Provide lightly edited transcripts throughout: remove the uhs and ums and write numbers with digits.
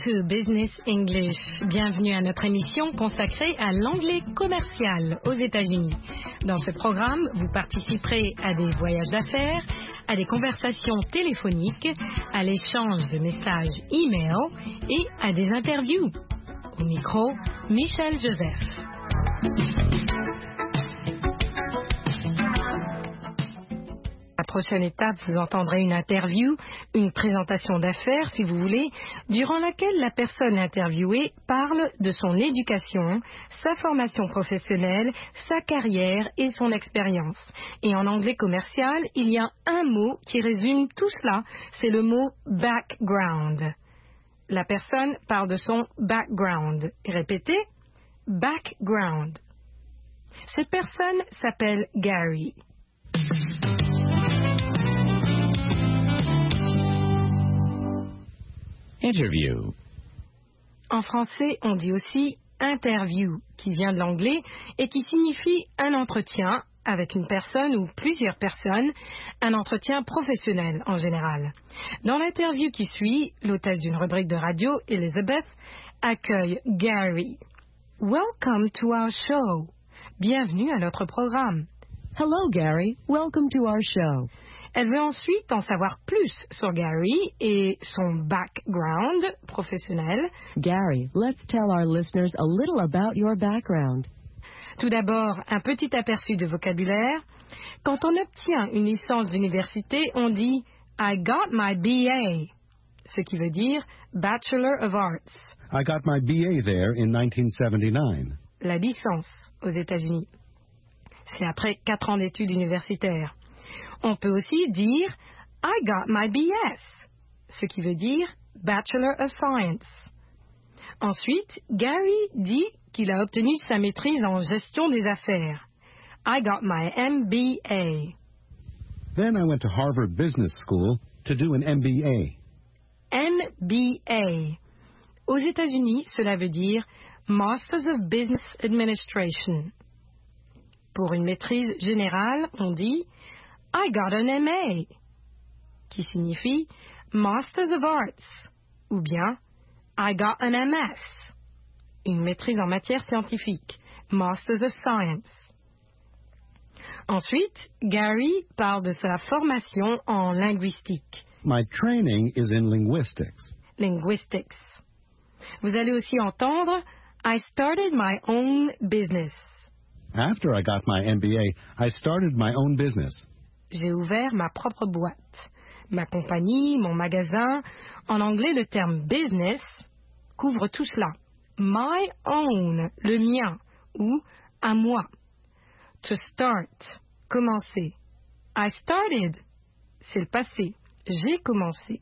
to Business English. Bienvenue à notre émission consacrée à l'anglais commercial aux États-Unis. Dans ce programme, vous participerez à des voyages d'affaires, à des conversations téléphoniques, à l'échange de messages e-mail et à des interviews. Au micro, Michel Joseph. La prochaine étape, vous entendrez une interview, une présentation d'affaires, si vous voulez, durant laquelle la personne interviewée parle de son éducation, sa formation professionnelle, sa carrière et son expérience. Et en anglais commercial, il y a un mot qui résume tout cela, c'est le mot background. La personne parle de son background. Répétez, background. Cette personne s'appelle Gary. Interview. En français, on dit aussi interview, qui vient de l'anglais et qui signifie un entretien avec une personne ou plusieurs personnes, un entretien professionnel en général. Dans l'interview qui suit, l'hôtesse d'une rubrique de radio, Elizabeth, accueille Gary. Welcome to our show. Bienvenue à notre programme. Hello, Gary. Welcome to our show. Elle veut ensuite en savoir plus sur Gary et son background professionnel. Gary, let's tell our listeners a little about your background. Tout d'abord, un petit aperçu de vocabulaire. Quand on obtient une licence d'université, on dit « I got my BA », ce qui veut dire « Bachelor of Arts ». I got my BA there in 1979. La licence aux États-Unis. C'est après 4 ans d'études universitaires. On peut aussi dire « I got my BS », ce qui veut dire « Bachelor of Science ». Ensuite, Gary dit qu'il a obtenu sa maîtrise en gestion des affaires. « I got my MBA ». Then I went to Harvard Business School to do an MBA. MBA. Aux États-Unis, cela veut dire « Masters of Business Administration ». Pour une maîtrise générale, on dit « I got an MA », qui signifie Masters of Arts, ou bien I got an MS, une maîtrise en matière scientifique, Masters of Science. Ensuite, Gary parle de sa formation en linguistique. My training is in linguistics. Linguistics. Vous allez aussi entendre I started my own business. After I got my MBA, I started my own business. J'ai ouvert ma propre boîte, ma compagnie, mon magasin. En anglais, le terme business couvre tout cela. My own, le mien, ou à moi. To start, commencer. I started, c'est le passé. J'ai commencé.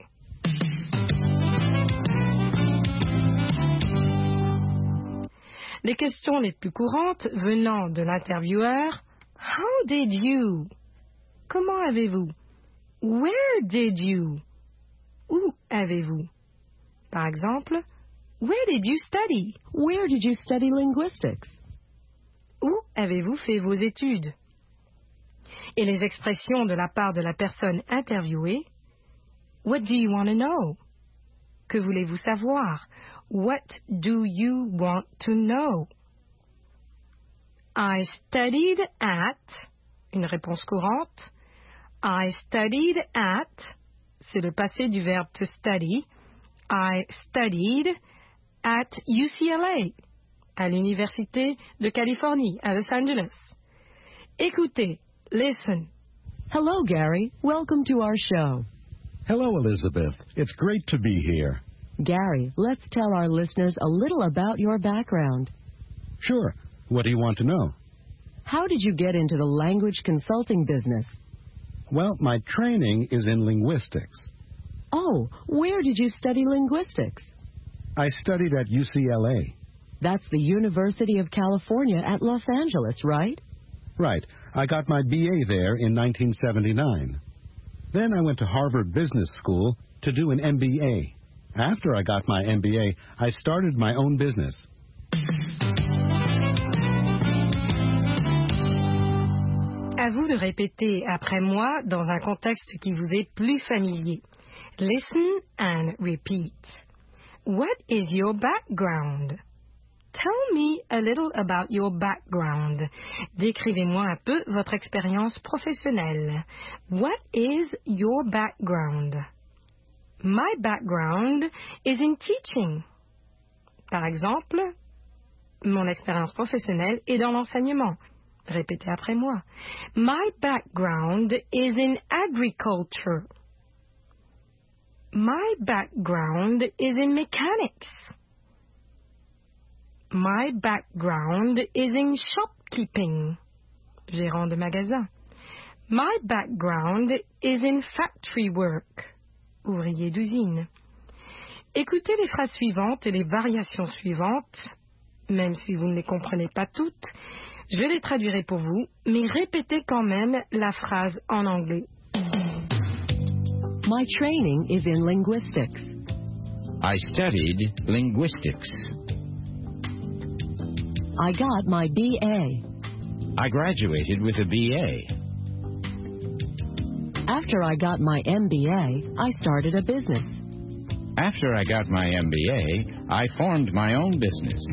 Les questions les plus courantes venant de l'intervieweur, How did you? Comment avez-vous? Where did you? Où avez-vous? Par exemple, Where did you study? Where did you study linguistics? Où avez-vous fait vos études? Et les expressions de la part de la personne interviewée, What do you want to know? Que voulez-vous savoir? What do you want to know? I studied at, une réponse courante. I studied at, c'est le passé du verbe to study. I studied at UCLA, à l'Université de Californie, à Los Angeles. Écoutez, listen. Hello, Gary. Welcome to our show. Hello, Elizabeth. It's great to be here. Gary, let's tell our listeners a little about your background. Sure. What do you want to know? How did you get into the language consulting business? Well, my training is in linguistics. Oh, where did you study linguistics? I studied at UCLA. That's the University of California at Los Angeles, right? Right. I got my BA there in 1979. Then I went to Harvard Business School to do an MBA. After I got my MBA, I started my own business. À vous de répéter après moi dans un contexte qui vous est plus familier. Listen and repeat. what is your background? Tell me a little about your background. Décrivez-moi un peu votre expérience professionnelle. What is your background? My background is in teaching. Par exemple, mon expérience professionnelle est dans l'enseignement. Répétez après moi. My background is in agriculture. My background is in mechanics. My background is in shopkeeping. Gérant de magasin. My background is in factory work. Ouvrier d'usine. Écoutez les phrases suivantes et les variations suivantes. Même si vous ne les comprenez pas toutes, je les traduirai pour vous, mais répétez quand même la phrase en anglais. My training is in linguistics. I studied linguistics. I got my BA. I graduated with a BA. After I got my MBA, I started a business. After I got my MBA, I formed my own business.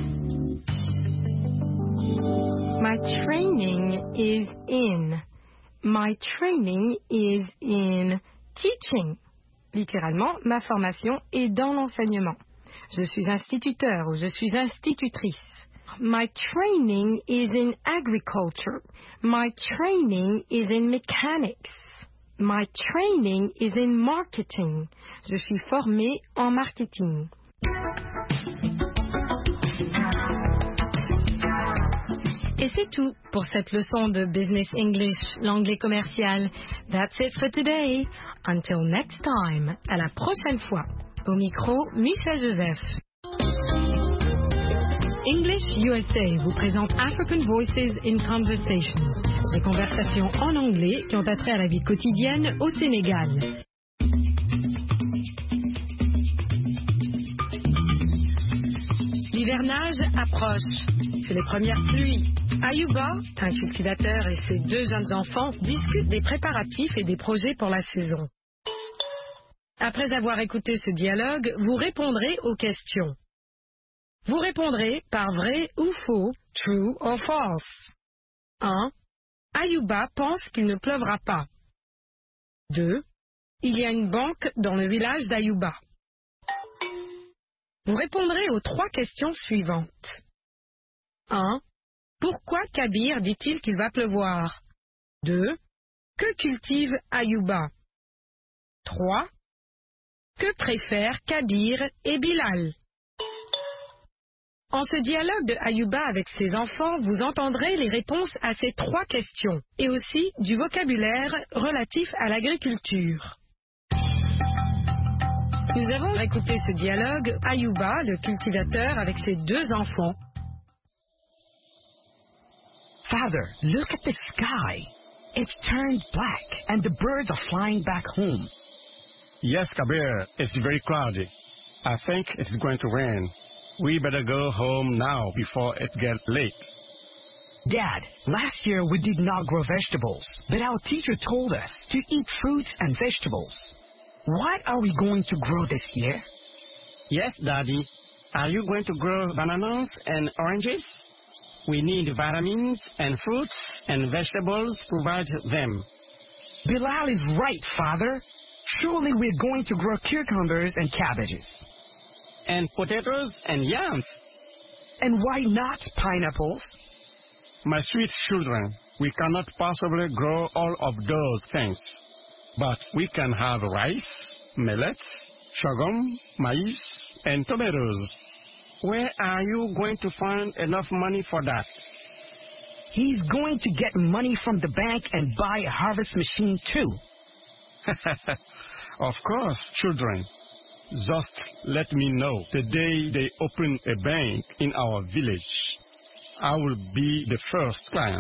My training is in. My training is in teaching. Littéralement, ma formation est dans l'enseignement. Je suis instituteur ou je suis institutrice. My training is in agriculture. My training is in mechanics. My training is in marketing. Je suis formée en marketing. Et c'est tout pour cette leçon de Business English, l'anglais commercial. That's it for today. Until next time. À la prochaine fois. Au micro, Michel Joseph. English USA vous présente African Voices in Conversation. Des conversations en anglais qui ont attrait à la vie quotidienne au Sénégal. L'hivernage approche. C'est les premières pluies. Ayuba, un cultivateur et ses 2 jeunes enfants discutent des préparatifs et des projets pour la saison. Après avoir écouté ce dialogue, vous répondrez aux questions. Vous répondrez par vrai ou faux, true or false. 1. Ayuba pense qu'il ne pleuvra pas. 2. Il y a une banque dans le village d'Ayuba. Vous répondrez aux 3 questions suivantes. 1. Pourquoi Kabir dit-il qu'il va pleuvoir? 2. Que cultive Ayuba? 3. Que préfèrent Kabir et Bilal? En ce dialogue de Ayuba avec ses enfants, vous entendrez les réponses à ces 3 questions et aussi du vocabulaire relatif à l'agriculture. Nous avons écouté ce dialogue, Ayuba, le cultivateur, avec ses 2 enfants. Father, look at the sky. It's turned black and the birds are flying back home. Yes, Kabir, it's very cloudy. I think it's going to rain. We better go home now before it gets late. Dad, last year we did not grow vegetables, but our teacher told us to eat fruits and vegetables. What are we going to grow this year? Yes, Daddy. Are you going to grow bananas and oranges? We need vitamins and fruits and vegetables to provide them. Bilal is right, Father. Surely we're going to grow cucumbers and cabbages. And potatoes and yams. And why not pineapples? My sweet children, we cannot possibly grow all of those things. But we can have rice, millet, sorghum, maize, and tomatoes. Where are you going to find enough money for that? He's going to get money from the bank and buy a harvest machine too. Of course, children. Just let me know the day they open a bank in our village. I will be the first client.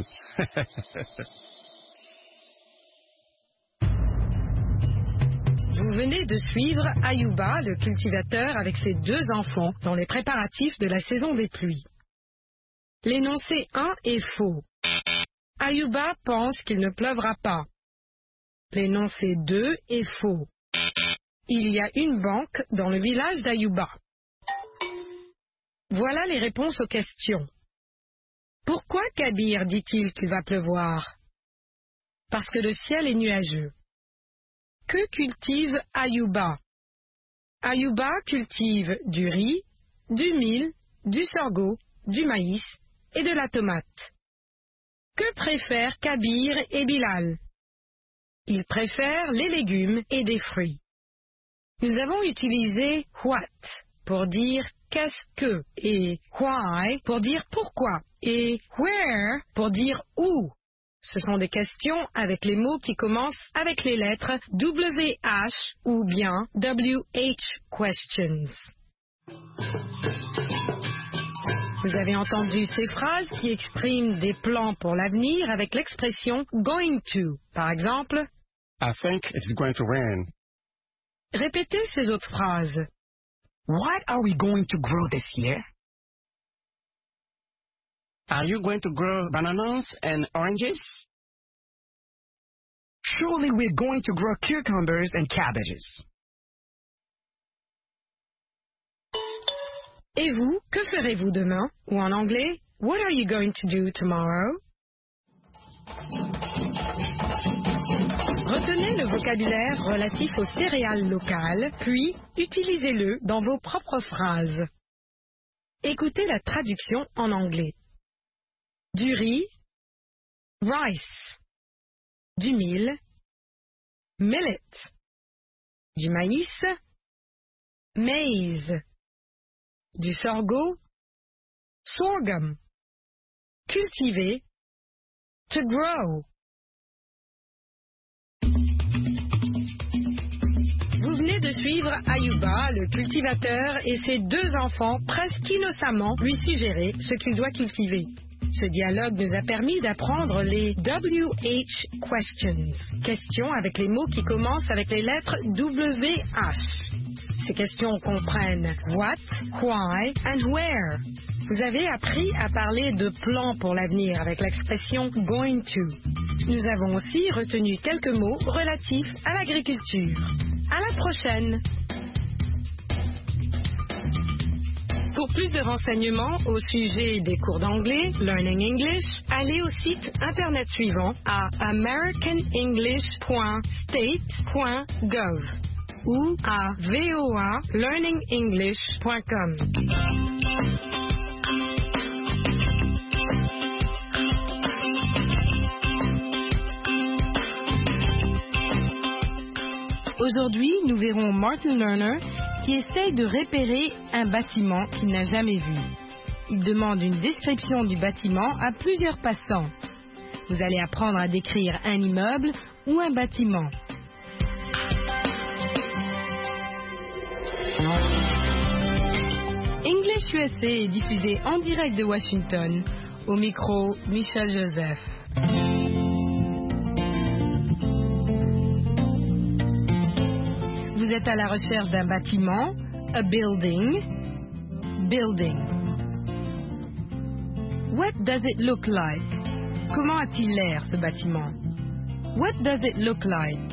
Vous venez de suivre Ayuba, le cultivateur, avec ses 2 enfants dans les préparatifs de la saison des pluies. L'énoncé 1 est faux. Ayuba pense qu'il ne pleuvra pas. L'énoncé 2 est faux. il y a une banque dans le village d'Ayuba. Voilà les réponses aux questions. Pourquoi Kabir dit-il qu'il va pleuvoir? Parce que le ciel est nuageux. Que cultive Ayuba? Ayuba cultive du riz, du mil, du sorgho, du maïs et de la tomate. Que préfèrent Kabir et Bilal? Ils préfèrent les légumes et des fruits. Nous avons utilisé what pour dire qu'est-ce que et why pour dire pourquoi et where pour dire où. Ce sont des questions avec les mots qui commencent avec les lettres WH ou bien WH questions. Vous avez entendu ces phrases qui expriment des plans pour l'avenir avec l'expression going to. Par exemple, I think it's going to rain. Répétez ces autres phrases. What are we going to grow this year? Are you going to grow bananas and oranges? Surely we're going to grow cucumbers and cabbages. Et vous, que ferez-vous demain? Ou en anglais, what are you going to do tomorrow? Retenez le vocabulaire relatif aux céréales locales, puis utilisez-le dans vos propres phrases. Écoutez la traduction en anglais. Du riz, rice. Du mil, millet. Du maïs, maize. Du sorgho, sorghum. Cultiver, to grow. Vous venez de suivre Ayuba, le cultivateur, et ses deux enfants presque innocemment lui suggérer ce qu'il doit cultiver. Ce dialogue nous a permis d'apprendre les WH questions, questions avec les mots qui commencent avec les lettres WH. Ces questions comprennent what, why and where. Vous avez appris à parler de plans pour l'avenir avec l'expression going to. Nous avons aussi retenu quelques mots relatifs à l'agriculture. À la prochaine! Pour plus de renseignements au sujet des cours d'anglais, Learning English, allez au site internet suivant à americanenglish.state.gov ou à voalearningenglish.com. Aujourd'hui, nous verrons Martin Lerner qui essaye de repérer un bâtiment qu'il n'a jamais vu. Il demande une description du bâtiment à plusieurs passants. Vous allez apprendre à décrire un immeuble ou un bâtiment. English USA est diffusé en direct de Washington. Au micro, Michel Joseph. Vous êtes à la recherche d'un bâtiment, a building, building. What does it look like? Comment a-t-il l'air, ce bâtiment? What does it look like?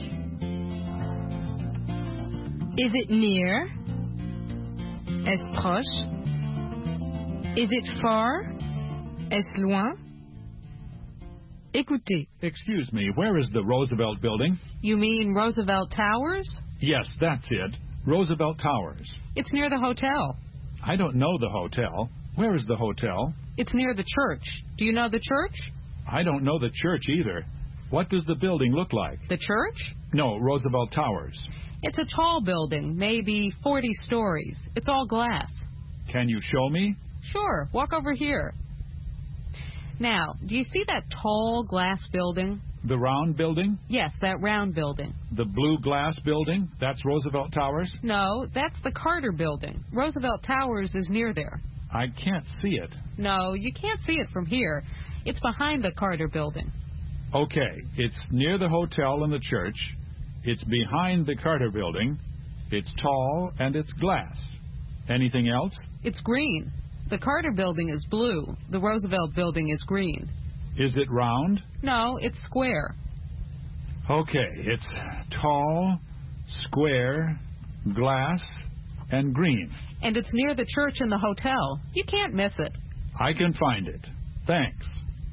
Is it near? Est-ce proche? Is it far? Est-ce loin? Écoutez. Excuse me, where is the Roosevelt Building? You mean Roosevelt Towers? Yes, that's it. Roosevelt Towers. It's near the hotel. I don't know the hotel. Where is the hotel? It's near the church. Do you know the church? I don't know the church either. What does the building look like? The church? No, Roosevelt Towers. It's a tall building, maybe 40 stories. It's all glass. Can you show me? Sure, walk over here. Now, do you see that tall glass building? The round building? Yes, that round building. The blue glass building? That's Roosevelt Towers? No, that's the Carter Building. Roosevelt Towers is near there. I can't see it. No, you can't see it from here. It's behind the Carter Building. Okay, it's near the hotel and the church. It's behind the Carter Building. It's tall and it's glass. Anything else? It's green. The Carter Building is blue. The Roosevelt Building is green. Is it round? No, it's square. Okay, it's tall, square, glass, and green. And it's near the church and the hotel. You can't miss it. I can find it. Thanks.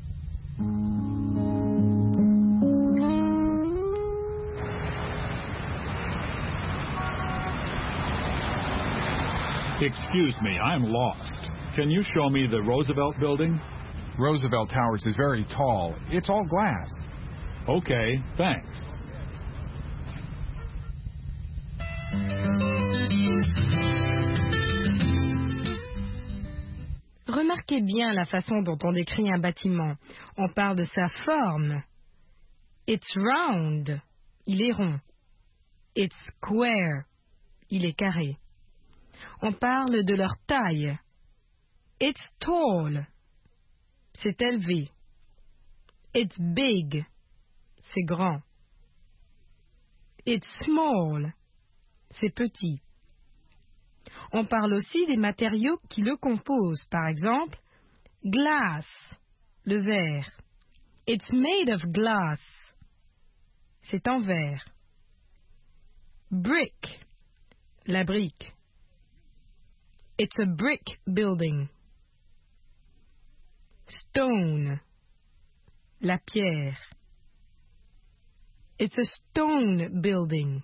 Excuse me, I'm lost. Can you show me the Roosevelt Building? Roosevelt Towers is very tall. It's all glass. Okay, thanks. Remarquez bien la façon dont on décrit un bâtiment. On parle de sa forme. It's round. Il est rond. It's square. Il est carré. On parle de leur taille. It's tall. C'est élevé. It's big. C'est grand. It's small. C'est petit. On parle aussi des matériaux qui le composent. Par exemple, glass, le verre. It's made of glass. C'est en verre. Brick, la brique. It's a brick building. Stone, la pierre. It's a stone building.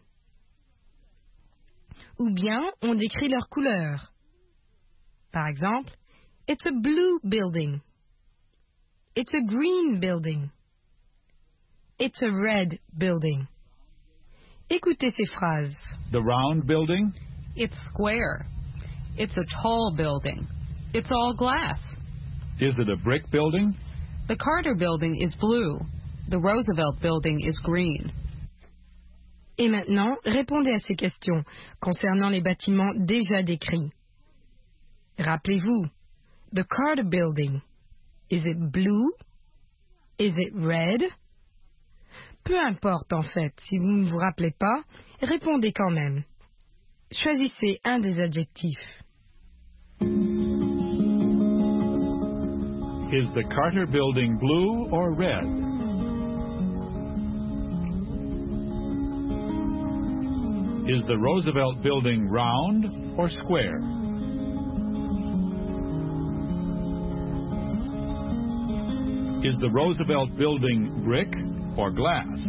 Ou bien on décrit leur couleur. Par exemple, it's a blue building. It's a green building. It's a red building. Écoutez ces phrases. The round building? It's square. It's a tall building. It's all glass. Is it a brick building? The Carter building is blue. The Roosevelt building is green. Et maintenant, répondez à ces questions concernant les bâtiments déjà décrits. Rappelez-vous, the Carter building, is it blue? Is it red? Peu importe en fait, si vous ne vous rappelez pas, répondez quand même. Choisissez un des adjectifs. Is the Carter building blue or red? Is the Roosevelt building round or square? Is the Roosevelt building brick or glass?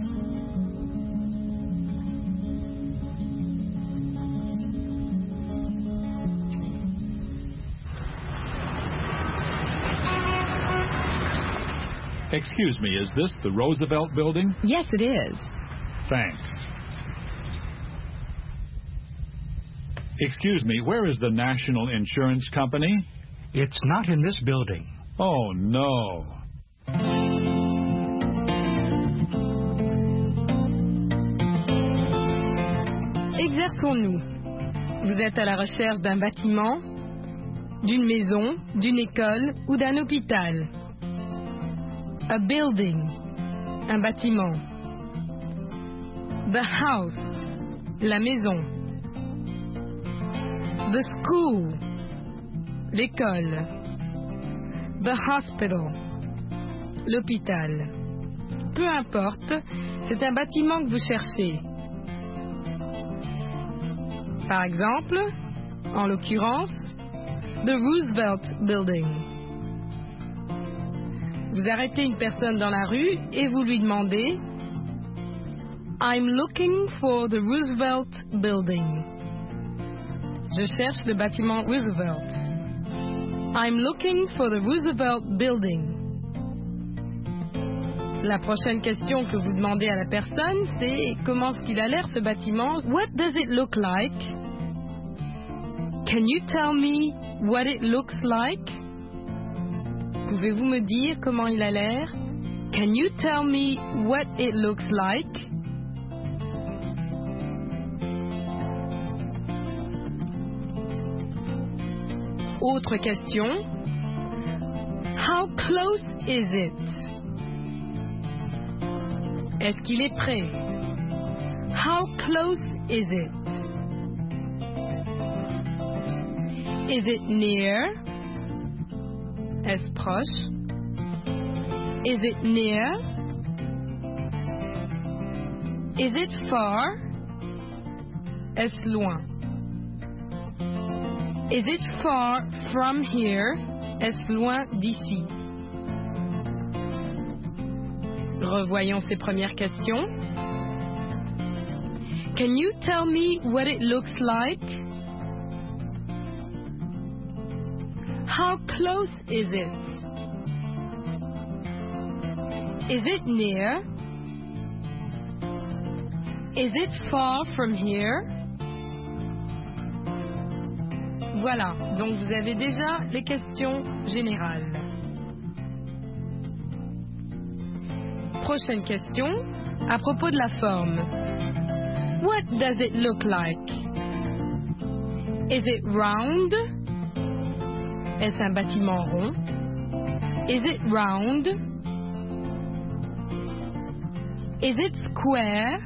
Excuse me, is this the Roosevelt building? Yes, it is. Thanks. Excuse me, where is the National Insurance Company? It's not in this building. Oh, no. Exerçons-nous. Vous êtes à la recherche d'un bâtiment, d'une maison, d'une école ou d'un hôpital. A building, un bâtiment. The house, la maison. The school, l'école. The hospital, l'hôpital. Peu importe, c'est un bâtiment que vous cherchez. Par exemple, en l'occurrence, the Roosevelt Building. Vous arrêtez une personne dans la rue et vous lui demandez I'm looking for the Roosevelt Building. Je cherche le bâtiment Roosevelt. I'm looking for the Roosevelt Building. La prochaine question que vous demandez à la personne, c'est comment est-ce qu'il a l'air ce bâtiment? What does it look like? Can you tell me what it looks like? Pouvez-vous me dire comment il a l'air? Can you tell me what it looks like? Autre question. How close is it? Est-ce qu'il est près? How close is it? Is it near? Est-ce proche? Is it near? Is it far? Est-ce loin? Is it far from here? Est-ce loin d'ici? Revoyons ces premières questions. Can you tell me what it looks like? How close is it? Is it near? Is it far from here? Voilà, donc vous avez déjà les questions générales. Prochaine question, à propos de la forme. What does it look like? Is it round? Est-ce un bâtiment rond? Is it round? Is it square?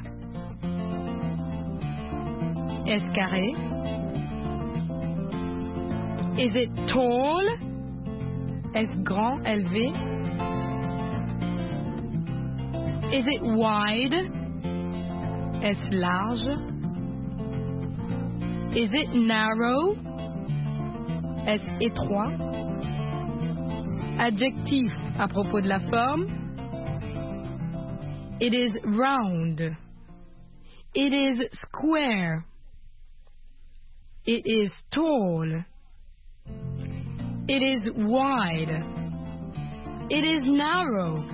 Est-ce carré? Is it tall? Est-ce grand, élevé? Is it wide? Est-ce large? Is it narrow? Est-ce étroit? Adjectif à propos de la forme. It is round. It is square. It is tall. It is wide. It is narrow.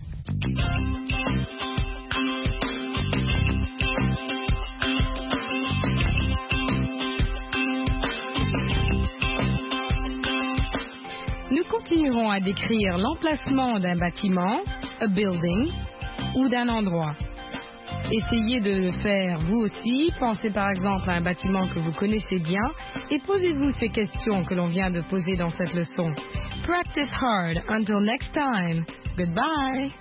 Nous continuerons à décrire l'emplacement d'un bâtiment, a building, ou d'un endroit. Essayez de le faire vous aussi. Pensez par exemple à un bâtiment que vous connaissez bien et posez-vous ces questions que l'on vient de poser dans cette leçon. Practice hard. Until next time. Goodbye.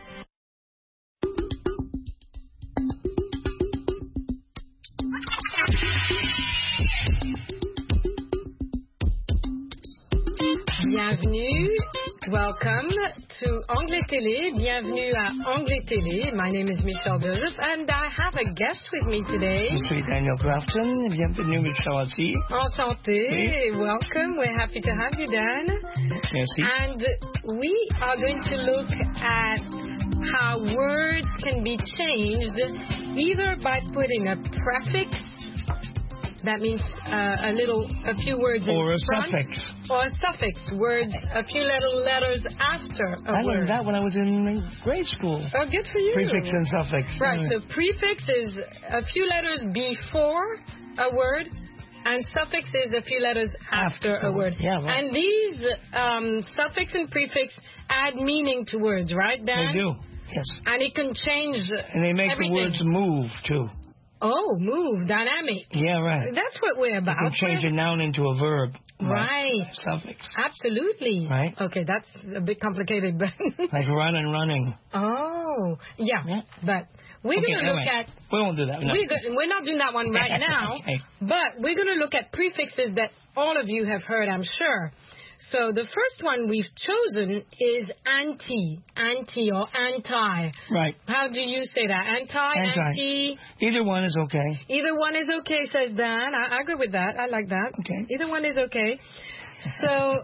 Bienvenue. Welcome to Anglais Télé. Bienvenue à Anglais Télé. My name is Michelle Joseph and I have a guest with me today. Je suis Daniel Grafton. Bienvenue, Michelle aussi. Enchanté. Oui. Welcome. We're happy to have you, Dan. Merci. And we are going to look at how words can be changed either by putting a prefix. That means a few words or in a front, suffix. or a suffix, words, a few little letters after a I word. learned that when I was in grade school. Oh, good for you. Prefix and suffix. Right, so prefix is a few letters before a word, and suffix is a few letters after a word. Yeah, right. And these suffix and prefix add meaning to words, right, Dan? They do, yes. And it can change And they make everything. the words move, too. Oh, move, dynamic. Yeah, right. That's what we're about. You can change a noun into a verb. Right. Suffix. Absolutely. Right. Okay, that's a bit complicated, but... Like run and running. Oh, yeah. But we're going to look at... We won't do that. No. We're not doing that one right now. Okay. But we're going to look at prefixes that all of you have heard, I'm sure. So the first one we've chosen is anti or anti. Right. How do you say that? Anti? Either one is okay. Either one is okay, says Dan. I agree with that. I like that. Okay. Either one is okay. So,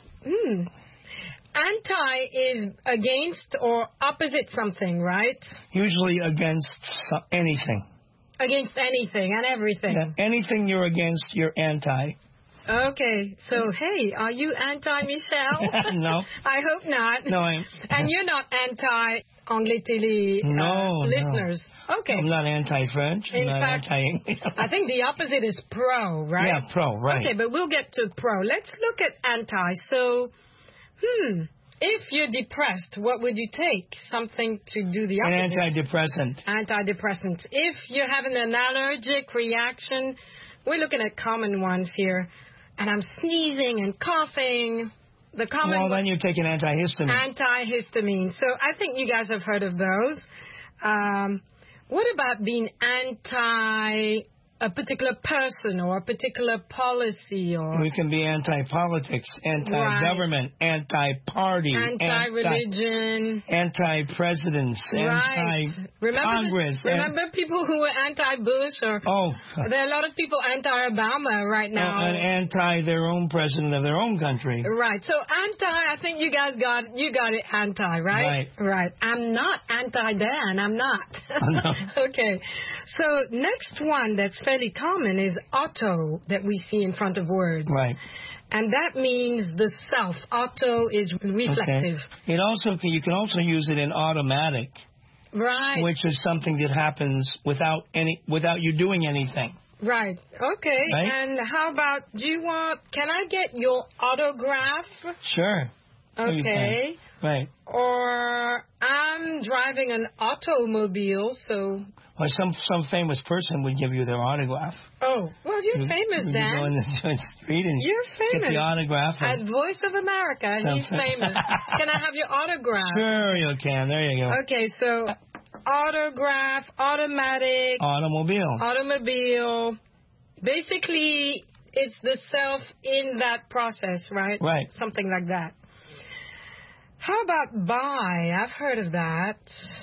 anti is against or opposite something, right? Usually against anything. Against anything and everything. Yeah, anything you're against, you're anti. Okay, so hey, are you anti-Michelle? No. I hope not. No, I'm... And you're not anti-Anglais Télé listeners? No. Okay. I'm not anti-French. In I'm fact, not anti... I think the opposite is pro, right? Yeah, pro, right. Okay, but we'll get to pro. Let's look at anti. So, if you're depressed, what would you take? Something to do the opposite. An antidepressant. Antidepressant. If you're having an allergic reaction, we're looking at common ones here. And I'm sneezing and coughing. The common Well, then you take an antihistamine. Antihistamine. So I think you guys have heard of those. What about being anti a particular person or a particular policy or... We can be anti-politics, anti-government, anti-party, anti-religion, anti-presidents, anti-Congress. Remember people who were anti-Bush or... there are a lot of people anti-Obama right now. And anti their own president of their own country. Right. So I think you guys got it anti, right? Right. I'm not anti-Dan. I'm not. No. Okay. So next one that's fairly common is auto that we see in front of words. Right. And that means the self. Auto is reflective. Okay. You can also use it in automatic. Right. Which is something that happens without you doing anything. Right. Okay. Right? And how about, can I get your autograph? Sure. Okay. Right. Or I'm driving an automobile, so... Or some famous person would give you their autograph. Oh, well, you're famous, Dan. You go in the street and you're famous. Get the autograph. As Voice of America, he's famous. Can I have your autograph? Sure, you can. There you go. Okay, so autograph, automatic. Automobile. Basically, it's the self in that process, right? Right. Something like that. How about by? I've heard of that.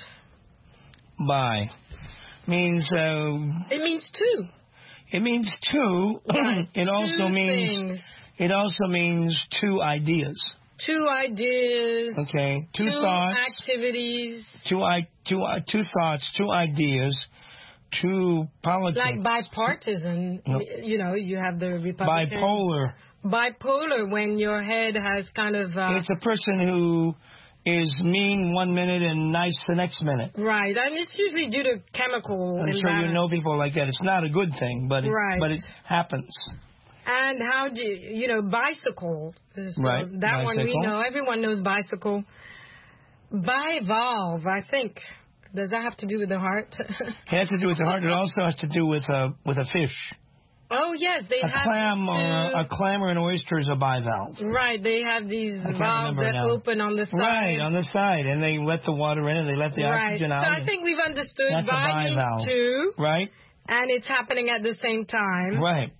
By means. It means two. It means two. Right. It also means. Things. It also means two ideas. Two ideas. Okay. Two thoughts. Activities. Two thoughts. Two ideas. Two politics. Like bipartisan. Nope. You have the Republican. Bipolar, when your head has kind of... it's a person who is mean 1 minute and nice the next minute. Right, and it's usually due to chemical I'm sure you know people like that. It's not a good thing, but it happens. And how do bicycle. So right. That bicycle. One we know. Everyone knows bicycle. Bivalve, I think. Does that have to do with the heart? It has to do with the heart. It also has to do with a fish. Oh, yes, they have... A clam or an oyster is a bivalve. Right, they have these valves that open on the side. Right, on the side, and they let the water in and they let the oxygen out. So I think we've understood that's bi means two. Right. And it's happening at the same time. Right.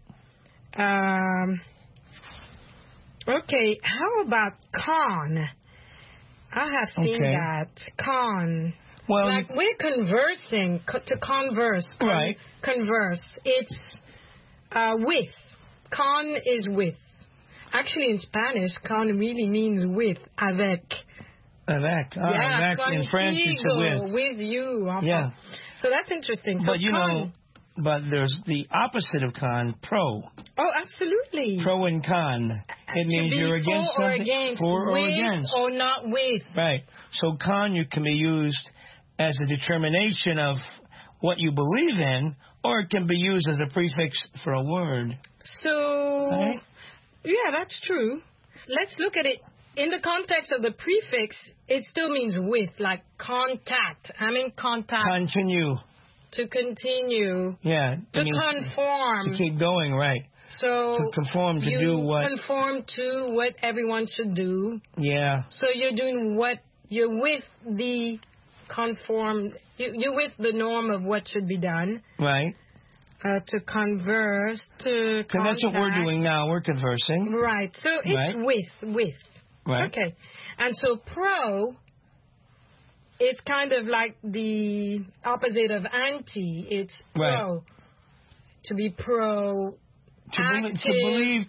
Okay, how about con? I have seen that. Con. Well, like we're conversing, to converse. Right. Converse. It's... with. Con is with. Actually, in Spanish, con really means with. Avec. Avec. Yeah, avec. In French, it's with. With you. Yeah. So that's interesting. So but there's the opposite of con, pro. Oh, absolutely. Pro and con. It means you're against something. For or against. Or not with. Right. So con can be used as a determination of what you believe in, or it can be used as a prefix for a word. So, yeah, that's true. Let's look at it. In the context of the prefix, it still means with, like contact. I'm in contact. Continue. To continue. Yeah. To conform. To keep going, right. So to conform, to do what? Conform to what everyone should do. Yeah. So you're doing what, you're with the conform, you're with the norm of what should be done. Right. To converse, to contact. That's what we're doing now. We're conversing. Right. So it's with. Right. Okay. And so pro, it's kind of like the opposite of anti. It's pro. Right. To be pro. Proactive.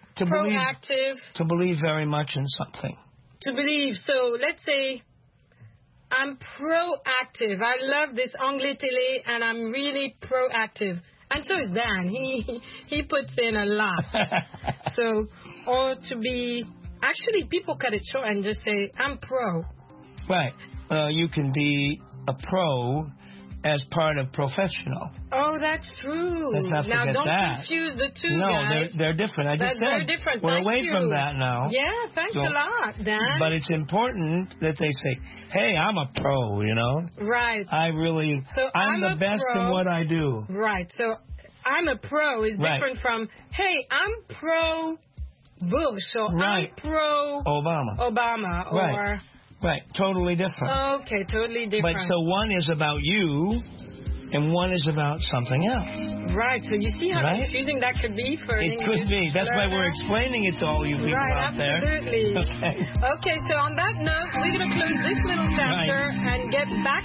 To believe very much in something. To believe. So let's say I'm proactive. I love this Anglais Télé, and I'm really proactive. And so is Dan. He puts in a lot. So, or to be... Actually, people cut it short and just say, I'm pro. Right. You can be a pro as part of professional. Oh, that's true. Let's not forget now, don't that. confuse the two, no, guys. they're different. I just said different. We're Thank away you. from that now. Yeah, thanks a lot, Dan. But it's important that they say, hey, I'm a pro, you know? Right. I'm the best in what I do. Right. So I'm a pro is different from, hey, I'm pro Bush or I'm pro Obama or... Right, totally different. Okay, totally different. But so one is about you, and one is about something else. Right. So you see how confusing that could be for an It could be. That's why we're explaining it to all you people out there. Absolutely. Okay. Okay, so on that note, we're going to close this little chapter and get back